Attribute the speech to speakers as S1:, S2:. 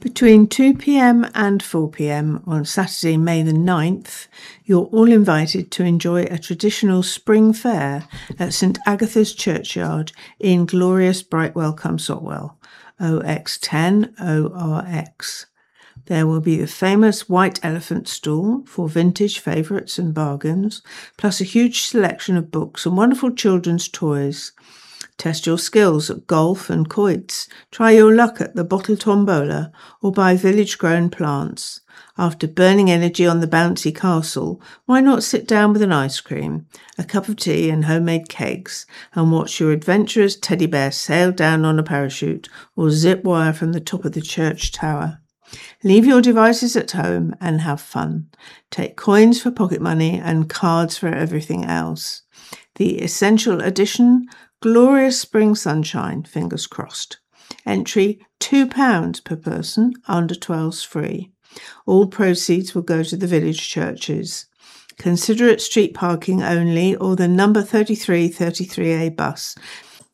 S1: Between 2 p.m. and 4 p.m. on Saturday, May the 9th, you're all invited to enjoy a traditional spring fair at St Agatha's Churchyard in glorious Brightwell cum Sotwell, OX10 ORX. There will be the famous White Elephant stall for vintage favourites and bargains, plus a huge selection of books and wonderful children's toys. Test your skills at golf and quoits, try your luck at the bottle tombola, or buy village-grown plants. After burning energy on the bouncy castle, why not sit down with an ice cream, a cup of tea and homemade cakes, and watch your adventurous teddy bear sail down on a parachute or zip wire from the top of the church tower. Leave your devices at home and have fun. Take coins for pocket money and cards for everything else. The essential edition, glorious spring sunshine, fingers crossed. Entry £2 per person, under 12s free. All proceeds will go to the village churches. Consider it street parking only or the number 3333A bus.